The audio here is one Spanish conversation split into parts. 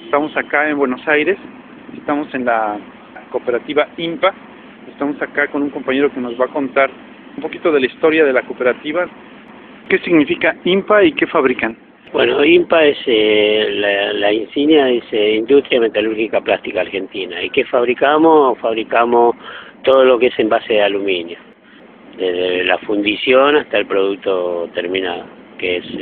Estamos acá en Buenos Aires, estamos en la cooperativa INPA, estamos acá con un compañero que nos va a contar un poquito de la historia de la cooperativa. ¿Qué significa INPA y qué fabrican? Bueno, INPA es la insignia, es Industria Metalúrgica Plástica Argentina. ¿Y qué fabricamos? Fabricamos todo lo que es envase de aluminio, desde la fundición hasta el producto terminado, que es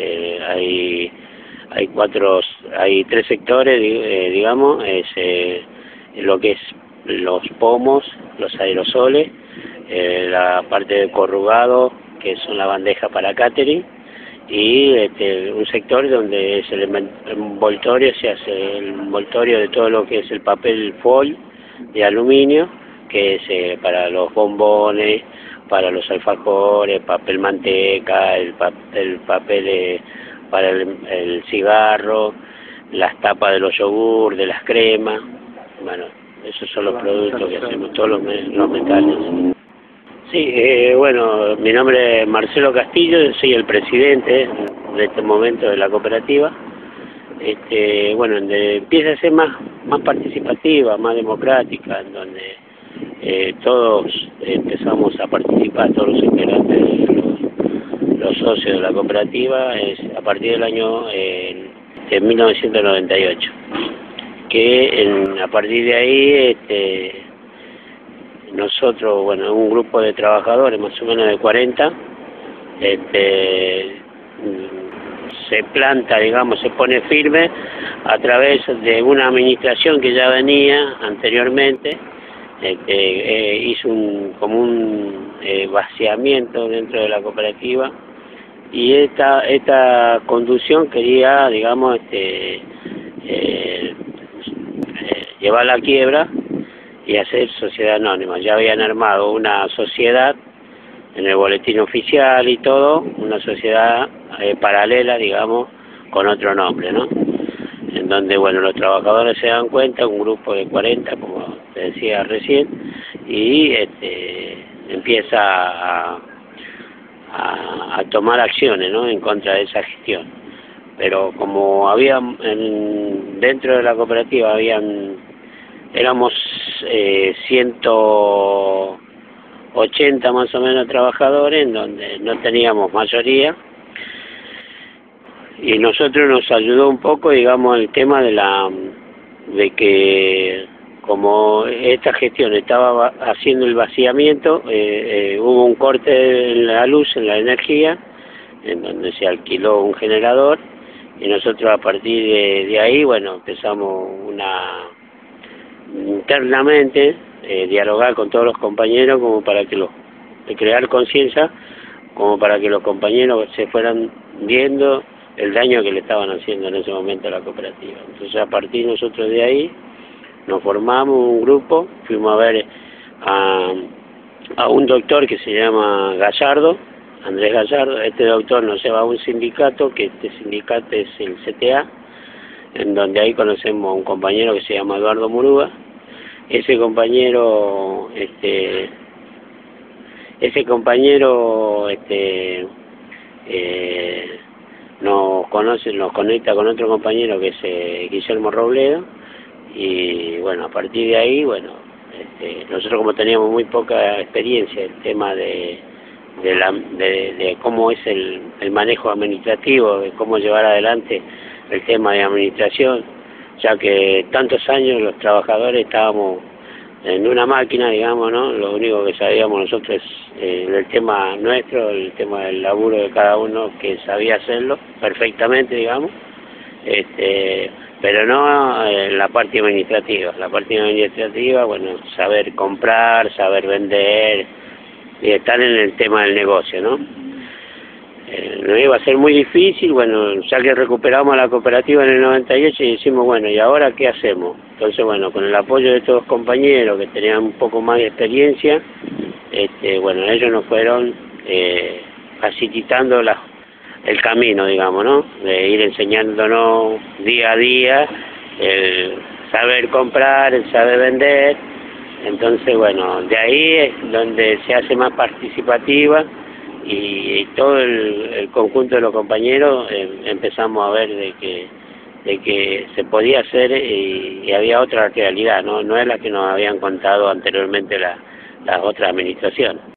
hay tres sectores, digamos, es lo que es los pomos, los aerosoles, la parte de corrugado, que son la bandeja para catering, y un sector donde es el envoltorio, se hace el envoltorio de todo lo que es el papel foil de aluminio, que es para los bombones, para los alfajores, papel manteca, el papel para el cigarro, las tapas de los yogur, de las cremas. Bueno, esos son los productos que hacemos, todos los metales. Sí, bueno, mi nombre es Marcelo Castillo, yo soy el presidente de este momento de la cooperativa. Bueno, donde empieza a ser más participativa, más democrática, en donde todos empezamos a participar, todos los integrantes, los socios de la cooperativa, a partir del año de 1998, que a partir de ahí nosotros, bueno, un grupo de trabajadores más o menos de 40, se planta, digamos, se pone firme a través de una administración que ya venía anteriormente, hizo como un vaciamiento dentro de la cooperativa, y esta conducción quería, digamos, llevar la quiebra y hacer sociedad anónima. Ya habían armado una sociedad en el boletín oficial y todo, una sociedad paralela, digamos, con otro nombre, ¿no? En donde, bueno, los trabajadores se dan cuenta, un grupo de 40, como te decía recién, y empieza a tomar acciones, ¿no?, en contra de esa gestión. Pero como había dentro de la cooperativa éramos 180 más o menos trabajadores, en donde no teníamos mayoría, y nosotros nos ayudó un poco, digamos, el tema de que como esta gestión estaba haciendo el vaciamiento, hubo un corte en la luz, en la energía, en donde se alquiló un generador, y nosotros a partir de ahí, bueno, empezamos internamente dialogar con todos los compañeros, como para que crear conciencia, como para que los compañeros se fueran viendo el daño que le estaban haciendo en ese momento a la cooperativa. Entonces, a partir nosotros de ahí nos formamos un grupo, fuimos a ver a un doctor que se llama Gallardo, Andrés Gallardo. Este doctor nos lleva a un sindicato, que este sindicato es el CTA, en donde ahí conocemos a un compañero que se llama Eduardo Muruga. Ese compañero nos conecta con otro compañero que es Guillermo Robledo, y bueno, a partir de ahí, bueno, nosotros, como teníamos muy poca experiencia en el tema de cómo es el manejo administrativo, de cómo llevar adelante el tema de administración, ya que tantos años los trabajadores estábamos en una máquina, digamos, ¿no? Lo único que sabíamos nosotros es el tema nuestro, el tema del laburo de cada uno, que sabía hacerlo perfectamente, digamos, pero no en la parte administrativa. La parte administrativa, bueno, saber comprar, saber vender, y estar en el tema del negocio, ¿no? No iba a ser muy difícil. Bueno, ya que recuperamos la cooperativa en el 98, y decimos, bueno, ¿y ahora qué hacemos? Entonces, bueno, con el apoyo de todos los compañeros que tenían un poco más de experiencia, bueno, ellos nos fueron facilitando el camino, digamos, ¿no?, de ir enseñándonos día a día el saber comprar, el saber vender. Entonces, bueno, de ahí es donde se hace más participativa, y todo el conjunto de los compañeros empezamos a ver de que de que se podía hacer y había otra realidad, no es la que nos habían contado anteriormente las otras administraciones.